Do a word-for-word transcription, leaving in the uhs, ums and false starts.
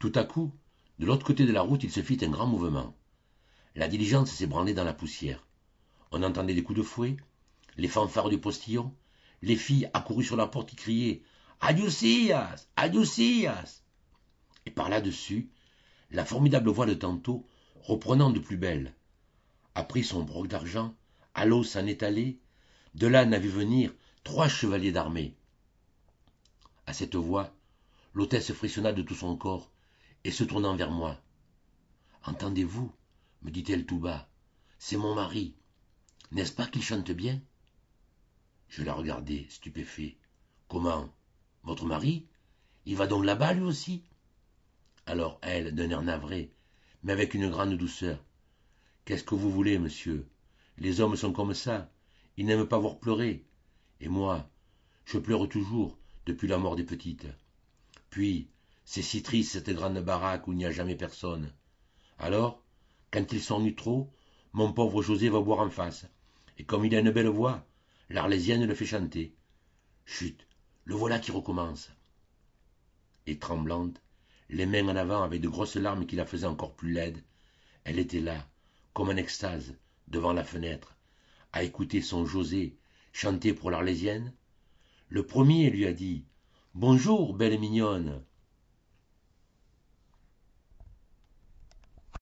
Tout à coup, de l'autre côté de la route, il se fit un grand mouvement. La diligence s'ébranlait dans la poussière. On entendait des coups de fouet, les fanfares du postillon, les filles accourues sur la porte qui criaient « Adiousias, Adiousias !» Et par là-dessus, la formidable voix de tantôt, reprenant de plus belle. Après son broc d'argent, à l'eau s'en est allé, de là n'a vu venir trois chevaliers d'armée. À cette voix, l'hôtesse frissonna de tout son corps, et se tournant vers moi. « Entendez-vous, me dit-elle tout bas, c'est mon mari. N'est-ce pas qu'il chante bien ?» Je la regardai, stupéfait. « Comment? Votre mari? Il va donc là-bas, lui aussi ?» Alors elle, d'un air navré, mais avec une grande douceur. « Qu'est-ce que vous voulez, monsieur? Les hommes sont comme ça. Ils n'aiment pas voir pleurer. Et moi, je pleure toujours, depuis la mort des petites. Puis, c'est si triste cette grande baraque où il n'y a jamais personne. Alors, quand ils s'ennuient trop, mon pauvre José va boire en face. Et comme il a une belle voix, l'Arlésienne le fait chanter. Chut, le voilà qui recommence. » Et tremblante, les mains en avant avec de grosses larmes qui la faisaient encore plus laide, elle était là, comme en extase, devant la fenêtre, à écouter son José chanter pour l'Arlésienne. Le premier lui a dit « Bonjour, belle mignonne !»